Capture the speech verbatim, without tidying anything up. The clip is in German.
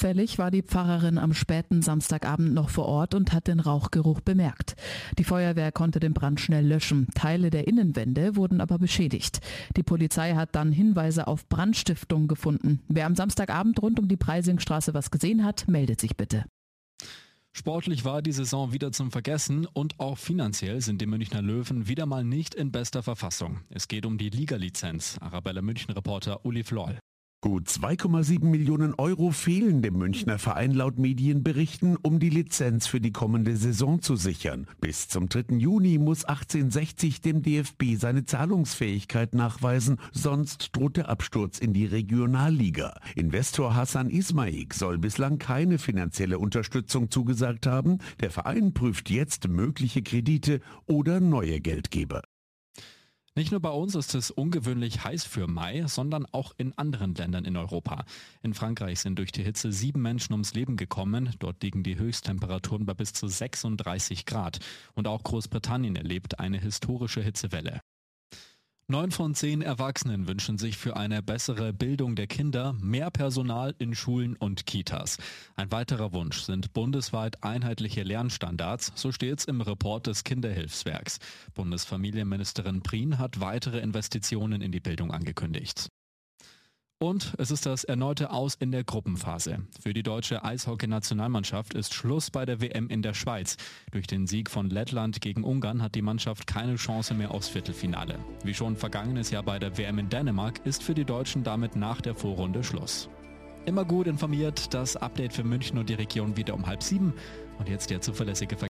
Zufällig war die Pfarrerin am späten Samstagabend noch vor Ort und hat den Rauchgeruch bemerkt. Die Feuerwehr konnte den Brand schnell löschen. Teile der Innenwände wurden aber beschädigt. Die Polizei hat dann Hinweise auf Brandstiftung gefunden. Wer am Samstagabend rund um die Preisingstraße was gesehen hat, meldet sich bitte. Sportlich war die Saison wieder zum Vergessen und auch finanziell sind die Münchner Löwen wieder mal nicht in bester Verfassung. Es geht um die Liga-Lizenz. Arabella München-Reporter Uli Floll. Gut zwei Komma sieben Millionen Euro fehlen dem Münchner Verein laut Medienberichten, um die Lizenz für die kommende Saison zu sichern. Bis zum dritten Juni muss achtzehnhundertsechzig dem D F B seine Zahlungsfähigkeit nachweisen, sonst droht der Absturz in die Regionalliga. Investor Hassan Ismaik soll bislang keine finanzielle Unterstützung zugesagt haben. Der Verein prüft jetzt mögliche Kredite oder neue Geldgeber. Nicht nur bei uns ist es ungewöhnlich heiß für Mai, sondern auch in anderen Ländern in Europa. In Frankreich sind durch die Hitze sieben Menschen ums Leben gekommen. Dort liegen die Höchsttemperaturen bei bis zu sechsunddreißig Grad. Und auch Großbritannien erlebt eine historische Hitzewelle. Neun von zehn Erwachsenen wünschen sich für eine bessere Bildung der Kinder mehr Personal in Schulen und Kitas. Ein weiterer Wunsch sind bundesweit einheitliche Lernstandards, so steht's im Report des Kinderhilfswerks. Bundesfamilienministerin Prien hat weitere Investitionen in die Bildung angekündigt. Und es ist das erneute Aus in der Gruppenphase. Für die deutsche Eishockey-Nationalmannschaft ist Schluss bei der W M in der Schweiz. Durch den Sieg von Lettland gegen Ungarn hat die Mannschaft keine Chance mehr aufs Viertelfinale. Wie schon vergangenes Jahr bei der W M in Dänemark ist für die Deutschen damit nach der Vorrunde Schluss. Immer gut informiert, das Update für München und die Region wieder um halb sieben. Und jetzt der zuverlässige Verkehr.